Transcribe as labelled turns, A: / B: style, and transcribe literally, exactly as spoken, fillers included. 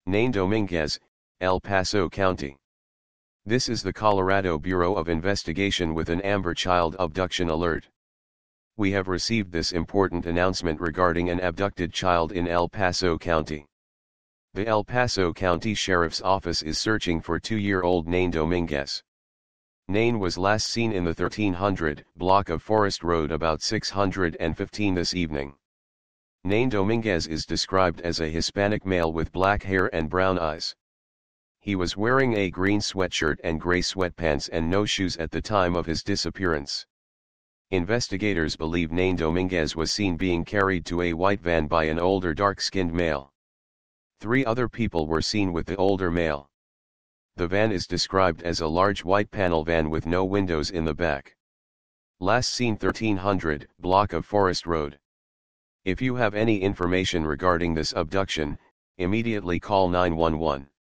A: Nain Dominguez, El Paso County. This is the Colorado Bureau of Investigation with an Amber Child Abduction Alert. We have received this important announcement regarding an abducted child in El Paso County. The El Paso County Sheriff's Office is searching for two-year-old Nain Dominguez. Nain was last seen in the thirteen hundred block of Forest Road about six hundred fifteen this evening. Nain Dominguez is described as a Hispanic male with black hair and brown eyes. He was wearing a green sweatshirt and gray sweatpants and no shoes at the time of his disappearance. Investigators believe Nain Dominguez was seen being carried to a white van by an older dark-skinned male. Three other people were seen with the older male. The van is described as a large white panel van with no windows in the back. Last seen thirteen hundred block of Forest Road. If you have any information regarding this abduction, immediately call nine one one.